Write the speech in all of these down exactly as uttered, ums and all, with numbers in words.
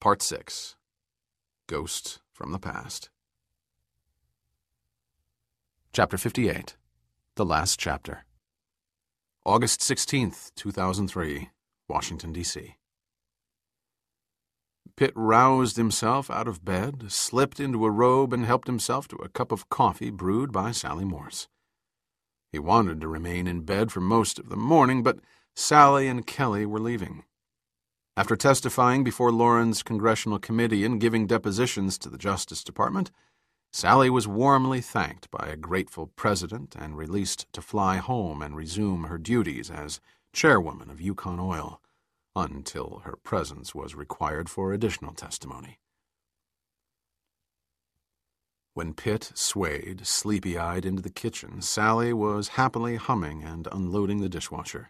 Part six. Ghosts from the Past. Chapter fifty-eight. The Last Chapter. August sixteenth, two thousand three, Washington, D C Pitt roused himself out of bed, slipped into a robe, and helped himself to a cup of coffee brewed by Sally Morse. He wanted to remain in bed for most of the morning, but Sally and Kelly were leaving. After testifying before Lauren's congressional committee and giving depositions to the Justice Department, Sally was warmly thanked by a grateful president and released to fly home and resume her duties as chairwoman of Yukon Oil, until her presence was required for additional testimony. When Pitt swayed, sleepy-eyed, into the kitchen, Sally was happily humming and unloading the dishwasher.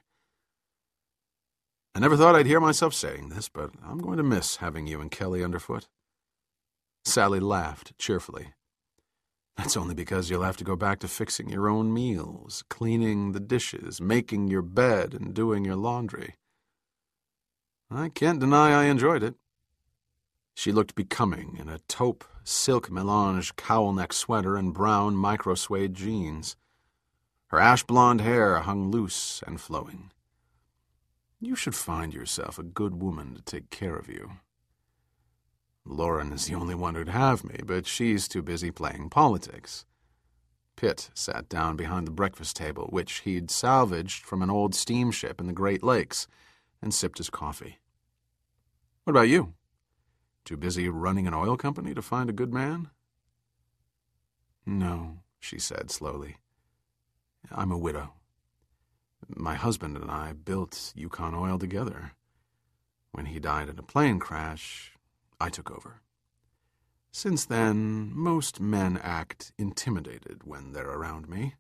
I never thought I'd hear myself saying this, but I'm going to miss having you and Kelly underfoot. Sally laughed cheerfully. That's only because you'll have to go back to fixing your own meals, cleaning the dishes, making your bed, and doing your laundry. I can't deny I enjoyed it. She looked becoming in a taupe, silk melange cowl-neck sweater and brown micro-suede jeans. Her ash-blonde hair hung loose and flowing. You should find yourself a good woman to take care of you. Lauren is the only one who'd have me, but she's too busy playing politics. Pitt sat down behind the breakfast table, which he'd salvaged from an old steamship in the Great Lakes, and sipped his coffee. What about you? Too busy running an oil company to find a good man? No, she said slowly. I'm a widow. My husband and I built Yukon Oil together. When he died in a plane crash, I took over. Since then, most men act intimidated when they're around me.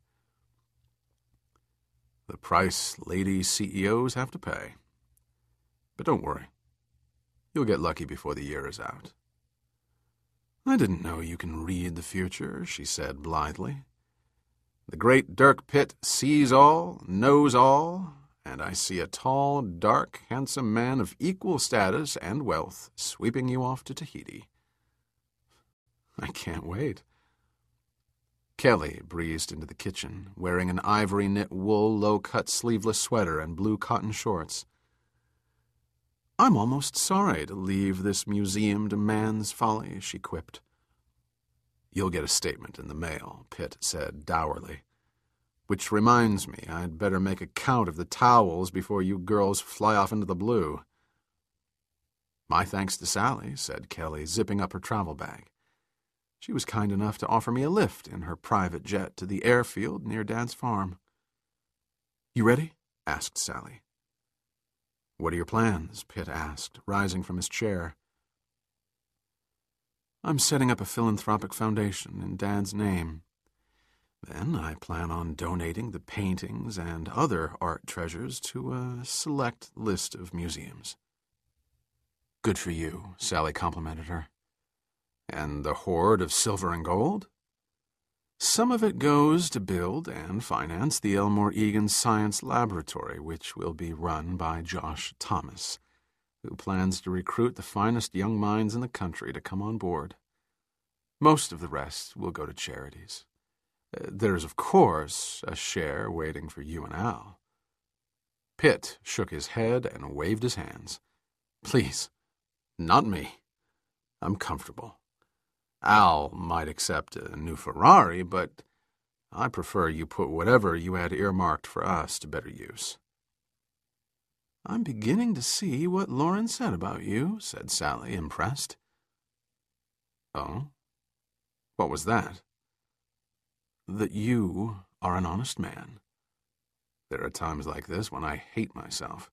The price lady C E Os have to pay. But don't worry. You'll get lucky before the year is out. I didn't know you can read the future, she said blithely. The great Dirk Pitt sees all, knows all, and I see a tall, dark, handsome man of equal status and wealth sweeping you off to Tahiti. I can't wait. Kelly breezed into the kitchen, wearing an ivory knit wool low-cut sleeveless sweater and blue cotton shorts. I'm almost sorry to leave this museum to man's folly, she quipped. You'll get a statement in the mail, Pitt said dourly. Which reminds me, I'd better make a count of the towels before you girls fly off into the blue. My thanks to Sally, said Kelly, zipping up her travel bag. She was kind enough to offer me a lift in her private jet to the airfield near Dad's farm. You ready? Asked Sally. What are your plans? Pitt asked, rising from his chair. I'm setting up a philanthropic foundation in Dad's name. Then I plan on donating the paintings and other art treasures to a select list of museums. Good for you, Sally complimented her. And the hoard of silver and gold? Some of it goes to build and finance the Elmore Egan Science Laboratory, which will be run by Josh Thomas, who plans to recruit the finest young minds in the country to come on board. Most of the rest will go to charities. Uh, there's, of course, a share waiting for you and Al. Pitt shook his head and waved his hands. Please, not me. I'm comfortable. Al might accept a new Ferrari, but I prefer you put whatever you had earmarked for us to better use. I'm beginning to see what Lauren said about you, said Sally, impressed. Oh? What was that? That you are an honest man. There are times like this when I hate myself.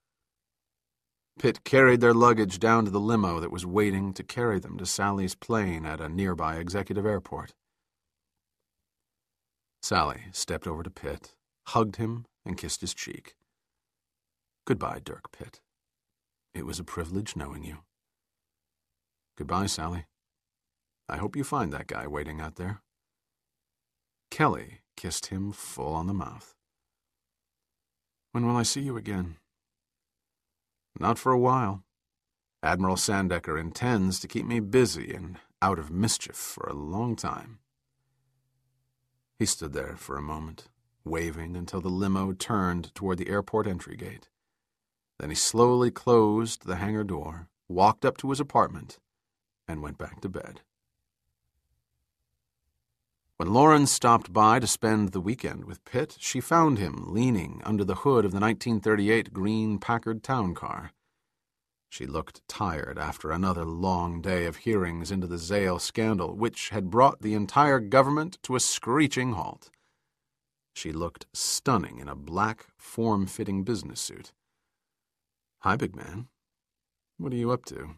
Pitt carried their luggage down to the limo that was waiting to carry them to Sally's plane at a nearby executive airport. Sally stepped over to Pitt, hugged him, and kissed his cheek. Goodbye, Dirk Pitt. It was a privilege knowing you. Goodbye, Sally. I hope you find that guy waiting out there. Kelly kissed him full on the mouth. When will I see you again? Not for a while. Admiral Sandecker intends to keep me busy and out of mischief for a long time." He stood there for a moment, waving until the limo turned toward the airport entry gate. Then he slowly closed the hangar door, walked up to his apartment, and went back to bed. When Lauren stopped by to spend the weekend with Pitt, she found him leaning under the hood of the nineteen thirty-eight green Packard town car. She looked tired after another long day of hearings into the Zale scandal, which had brought the entire government to a screeching halt. She looked stunning in a black, form-fitting business suit. "Hi, big man. What are you up to?"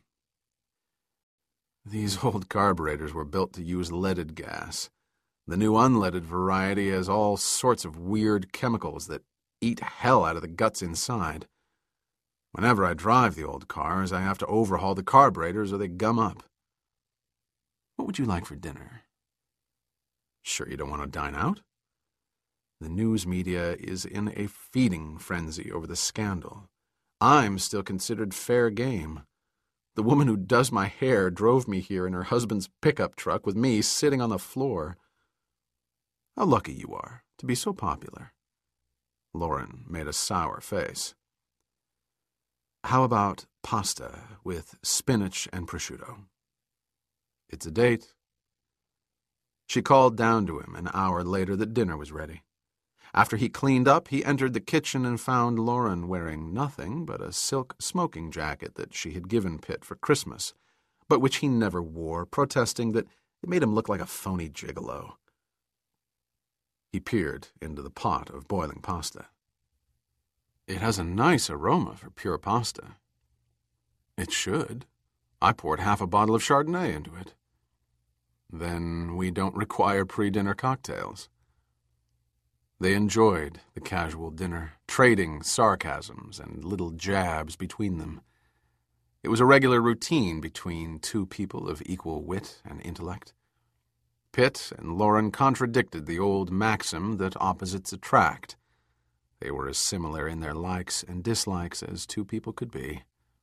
These old carburetors were built to use leaded gas. The new unleaded variety has all sorts of weird chemicals that eat hell out of the guts inside. Whenever I drive the old cars, I have to overhaul the carburetors or they gum up. What would you like for dinner? Sure you don't want to dine out? The news media is in a feeding frenzy over the scandal. I'm still considered fair game. The woman who does my hair drove me here in her husband's pickup truck with me sitting on the floor. How lucky you are to be so popular. Lauren made a sour face. How about pasta with spinach and prosciutto? It's a date. She called down to him an hour later that dinner was ready. After he cleaned up, he entered the kitchen and found Lauren wearing nothing but a silk smoking jacket that she had given Pitt for Christmas, but which he never wore, protesting that it made him look like a phony gigolo. He peered into the pot of boiling pasta. It has a nice aroma for pure pasta. It should. I poured half a bottle of Chardonnay into it. Then we don't require pre-dinner cocktails. They enjoyed the casual dinner, trading sarcasms and little jabs between them. It was a regular routine between two people of equal wit and intellect. Pitt and Lauren contradicted the old maxim that opposites attract. They were as similar in their likes and dislikes as two people could be.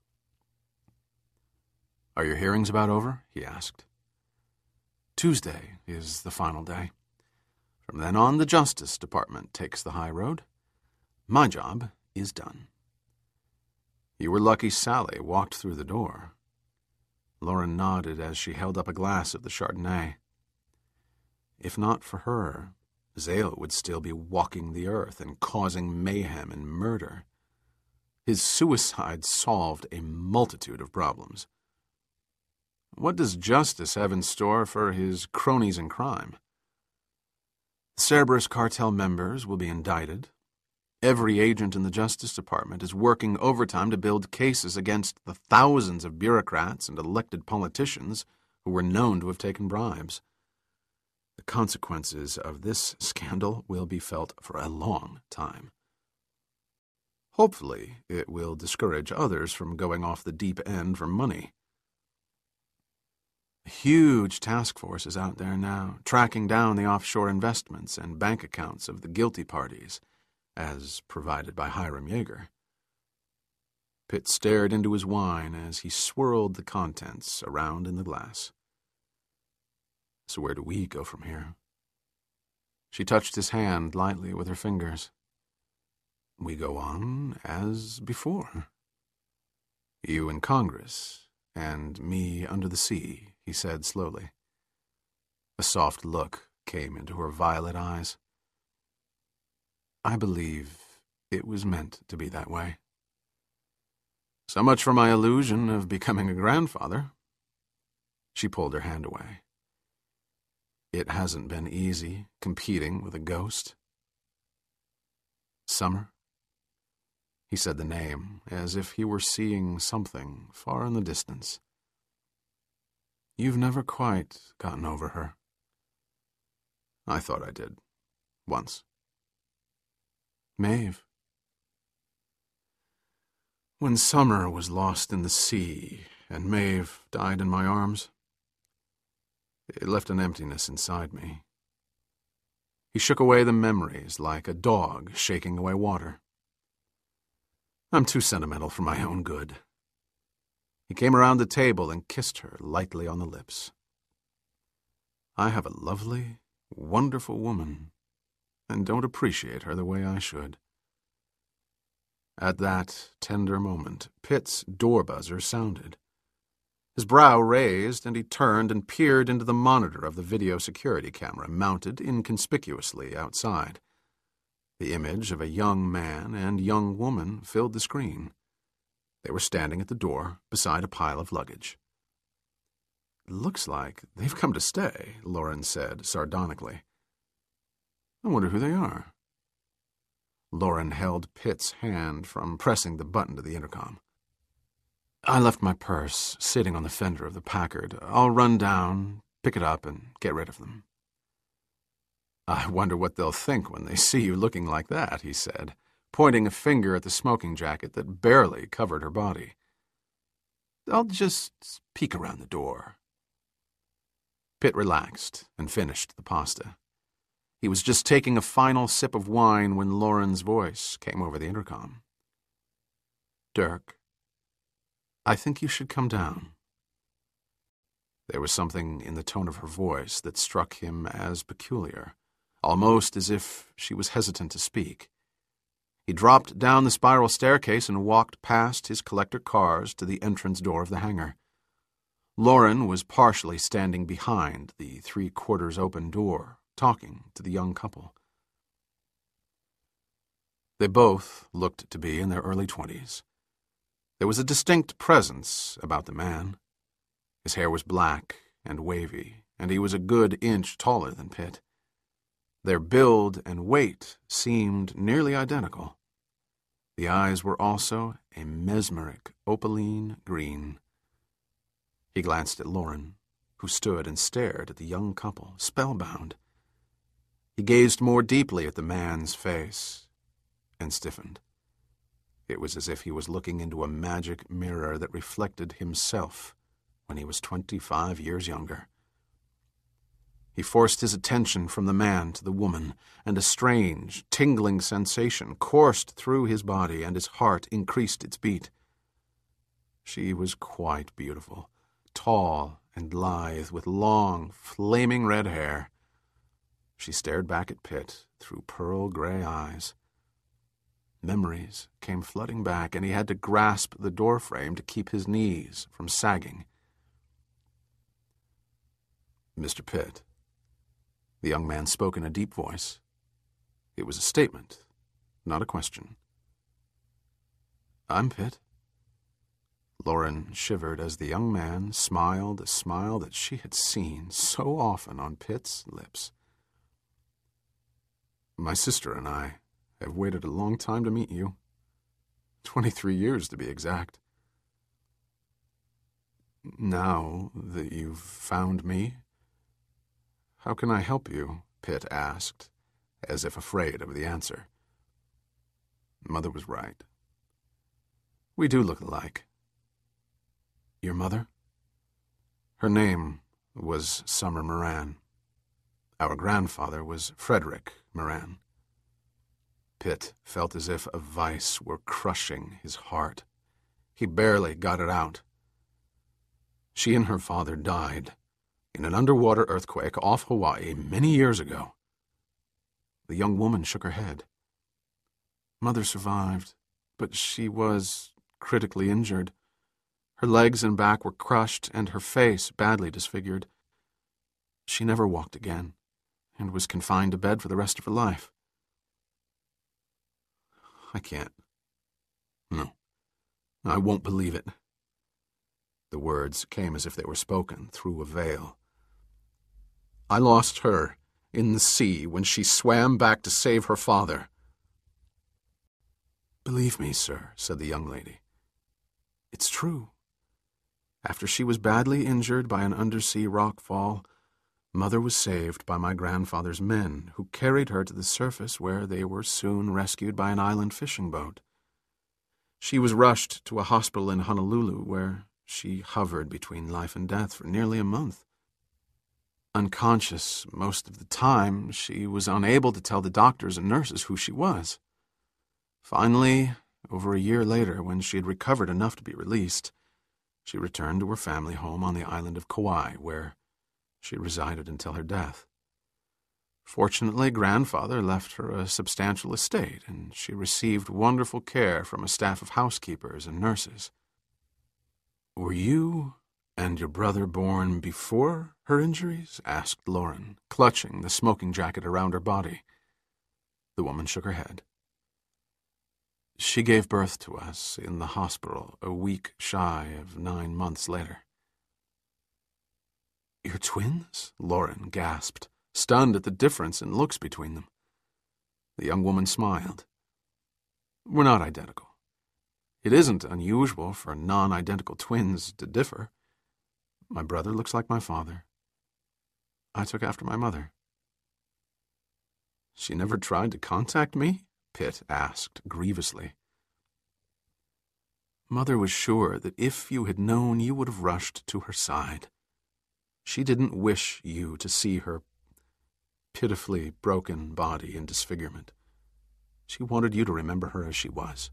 "Are your hearings about over?" he asked. "Tuesday is the final day. From then on, the Justice Department takes the high road. My job is done." "You were lucky Sally walked through the door." Lauren nodded as she held up a glass of the Chardonnay. If not for her, Zale would still be walking the earth and causing mayhem and murder. His suicide solved a multitude of problems. What does justice have in store for his cronies in crime? The Cerberus cartel members will be indicted. Every agent in the Justice Department is working overtime to build cases against the thousands of bureaucrats and elected politicians who were known to have taken bribes. The consequences of this scandal will be felt for a long time. Hopefully, it will discourage others from going off the deep end for money. A huge task force is out there now, tracking down the offshore investments and bank accounts of the guilty parties, as provided by Hiram Yeager. Pitt stared into his wine as he swirled the contents around in the glass. So where do we go from here? She touched his hand lightly with her fingers. We go on as before. You in Congress, and me under the sea, he said slowly. A soft look came into her violet eyes. I believe it was meant to be that way. So much for my illusion of becoming a grandfather. She pulled her hand away. It hasn't been easy competing with a ghost. Summer? He said the name as if he were seeing something far in the distance. You've never quite gotten over her. I thought I did. Once. Maeve. When Summer was lost in the sea and Maeve died in my arms, it left an emptiness inside me. He shook away the memories like a dog shaking away water. I'm too sentimental for my own good. He came around the table and kissed her lightly on the lips. I have a lovely, wonderful woman, and don't appreciate her the way I should. At that tender moment, Pitt's door buzzer sounded. His brow raised, and he turned and peered into the monitor of the video security camera mounted inconspicuously outside. The image of a young man and young woman filled the screen. They were standing at the door beside a pile of luggage. "Looks like they've come to stay," Lauren said sardonically. "I wonder who they are." Lauren held Pitt's hand from pressing the button to the intercom. "I left my purse sitting on the fender of the Packard. I'll run down, pick it up, and get rid of them." "I wonder what they'll think when they see you looking like that," he said, pointing a finger at the smoking jacket that barely covered her body. "I'll just peek around the door." Pitt relaxed and finished the pasta. He was just taking a final sip of wine when Lauren's voice came over the intercom. "Dirk, I think you should come down." There was something in the tone of her voice that struck him as peculiar, almost as if she was hesitant to speak. He dropped down the spiral staircase and walked past his collector cars to the entrance door of the hangar. Lauren was partially standing behind the three-quarters open door, talking to the young couple. They both looked to be in their early twenties. There was a distinct presence about the man. His hair was black and wavy, and he was a good inch taller than Pitt. Their build and weight seemed nearly identical. The eyes were also a mesmeric opaline green. He glanced at Lauren, who stood and stared at the young couple, spellbound. He gazed more deeply at the man's face and stiffened. It was as if he was looking into a magic mirror that reflected himself when he was twenty-five years younger. He forced his attention from the man to the woman, and a strange, tingling sensation coursed through his body, and his heart increased its beat. She was quite beautiful, tall and lithe, with long, flaming red hair. She stared back at Pitt through pearl-gray eyes. Memories came flooding back, and he had to grasp the doorframe to keep his knees from sagging. "Mister Pitt." The young man spoke in a deep voice. It was a statement, not a question. "I'm Pitt." Lauren shivered as the young man smiled a smile that she had seen so often on Pitt's lips. "My sister and I have waited a long time to meet you. Twenty-three years, to be exact. Now that you've found me, how can I help you?" Pitt asked, as if afraid of the answer. Mother was right. We do look alike. Your mother? Her name was Summer Moran. Our grandfather was Frederick Moran. Pitt felt as if a vice were crushing his heart. He barely got it out. She and her father died in an underwater earthquake off Hawaii many years ago. The young woman shook her head. Mother survived, but she was critically injured. Her legs and back were crushed, and her face badly disfigured. She never walked again, and was confined to bed for the rest of her life. I can't. No, I won't believe it. The words came as if they were spoken through a veil. I lost her in the sea when she swam back to save her father. Believe me, sir, said the young lady. It's true. After she was badly injured by an undersea rockfall, Mother was saved by my grandfather's men, who carried her to the surface where they were soon rescued by an island fishing boat. She was rushed to a hospital in Honolulu, where she hovered between life and death for nearly a month. Unconscious most of the time, she was unable to tell the doctors and nurses who she was. Finally, over a year later, when she had recovered enough to be released, She returned to her family home on the island of Kauai, where she resided until her death. Fortunately, grandfather left her a substantial estate, and she received wonderful care from a staff of housekeepers and nurses. Were you and your brother born before her injuries? Asked Lauren, clutching the smoking jacket around her body. The woman shook her head. She gave birth to us in the hospital a week shy of nine months later. You're twins? Lauren gasped, stunned at the difference in looks between them. The young woman smiled. We're not identical. It isn't unusual for non-identical twins to differ. My brother looks like my father. I took after my mother. She never tried to contact me? Pitt asked grievously. Mother was sure that if you had known, you would have rushed to her side. She didn't wish you to see her pitifully broken body in disfigurement. She wanted you to remember her as she was.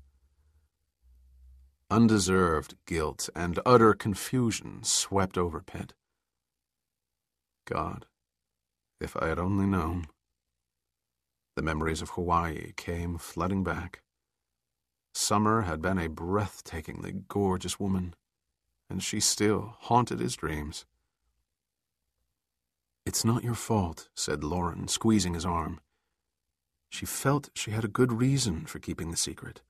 Undeserved guilt and utter confusion swept over Pitt. God, if I had only known. The memories of Hawaii came flooding back. Summer had been a breathtakingly gorgeous woman, and she still haunted his dreams. It's not your fault, said Lauren, squeezing his arm. She felt she had a good reason for keeping the secret.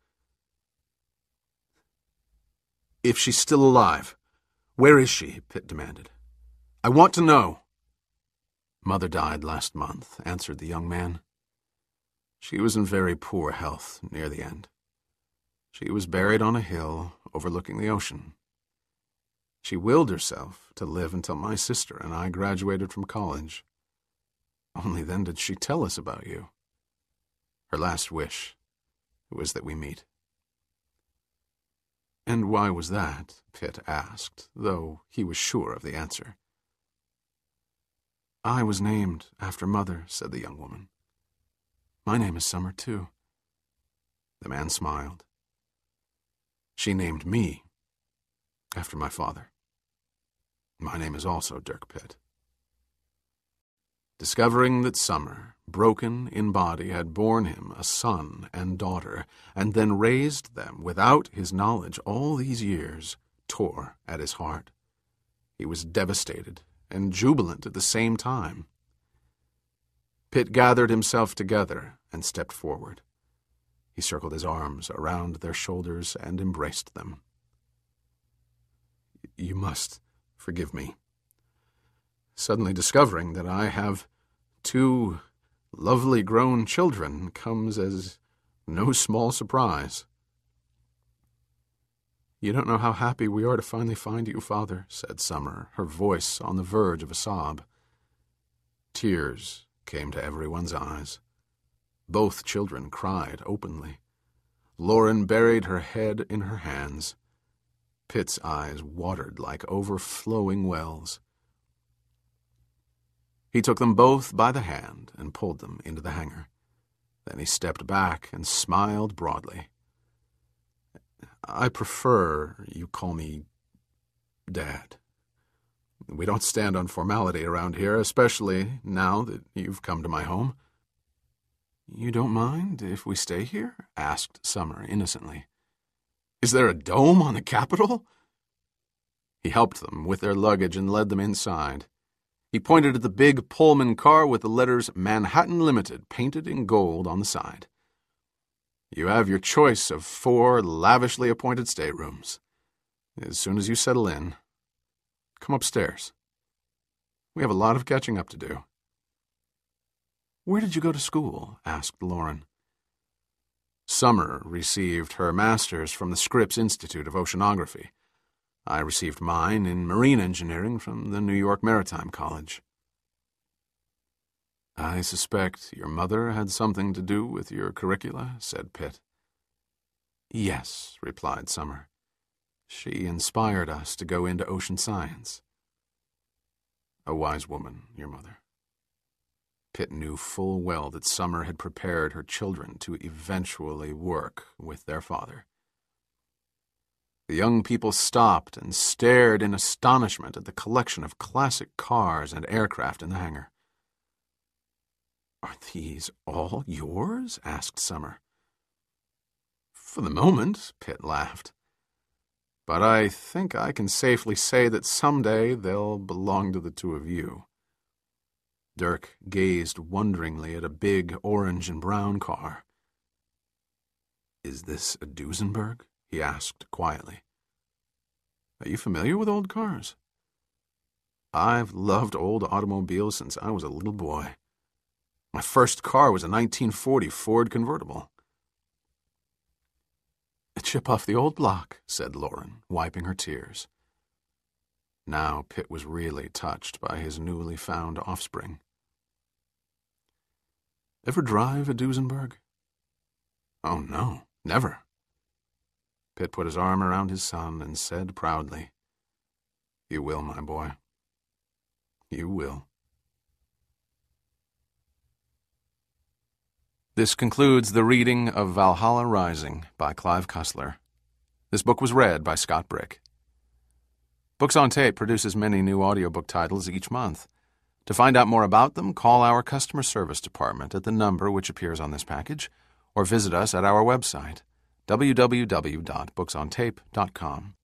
If she's still alive, where is she? Pitt demanded. I want to know. Mother died last month, answered the young man. She was in very poor health near the end. She was buried on a hill overlooking the ocean. She willed herself to live until my sister and I graduated from college. Only then did she tell us about you. Her last wish was that we meet. And why was that? Pitt asked, though he was sure of the answer. I was named after Mother, said the young woman. My name is Summer, too. The man smiled. She named me after my father. My name is also Dirk Pitt. Discovering that Summer, broken in body, had borne him a son and daughter, and then raised them without his knowledge all these years, tore at his heart. He was devastated and jubilant at the same time. Pitt gathered himself together and stepped forward. He circled his arms around their shoulders and embraced them. You must forgive me. Suddenly discovering that I have two lovely grown children comes as no small surprise. You don't know how happy we are to finally find you, Father, said Summer, her voice on the verge of a sob. Tears came to everyone's eyes. Both children cried openly. Lauren buried her head in her hands. Pitt's eyes watered like overflowing wells. He took them both by the hand and pulled them into the hangar. Then he stepped back and smiled broadly. I prefer you call me Dad. We don't stand on formality around here, especially now that you've come to my home. You don't mind if we stay here? Asked Summer innocently. Is there a dome on the Capitol? He helped them with their luggage and led them inside. He pointed at the big Pullman car with the letters Manhattan Limited painted in gold on the side. You have your choice of four lavishly appointed staterooms. As soon as you settle in, come upstairs. We have a lot of catching up to do. Where did you go to school? Asked Lauren. Summer received her master's from the Scripps Institute of Oceanography. I received mine in marine engineering from the New York Maritime College. I suspect your mother had something to do with your curricula, said Pitt. Yes, replied Summer. She inspired us to go into ocean science. A wise woman, your mother. Pitt knew full well that Summer had prepared her children to eventually work with their father. The young people stopped and stared in astonishment at the collection of classic cars and aircraft in the hangar. "Are these all yours?" asked Summer. "For the moment," Pitt laughed. "But I think I can safely say that someday they'll belong to the two of you." Dirk gazed wonderingly at a big orange and brown car. "Is this a Duesenberg?" he asked quietly. "Are you familiar with old cars?" "I've loved old automobiles since I was a little boy. My first car was a nineteen forty Ford convertible." "A chip off the old block," said Lauren, wiping her tears. Now Pitt was really touched by his newly found offspring. "Ever drive a Duesenberg?" "Oh, no, never." Pitt put his arm around his son and said proudly, "You will, my boy. You will." This concludes the reading of Valhalla Rising by Clive Cussler. This book was read by Scott Brick. Books on Tape produces many new audiobook titles each month. To find out more about them, call our customer service department at the number which appears on this package, or visit us at our website, w w w dot books on tape dot com.